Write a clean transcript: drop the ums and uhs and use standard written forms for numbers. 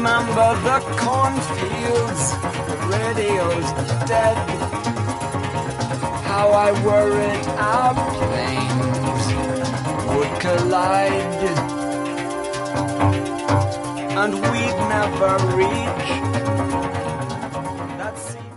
remember the cornfields, the radio's dead. How I worried our planes would collide, and we'd never reach that sea.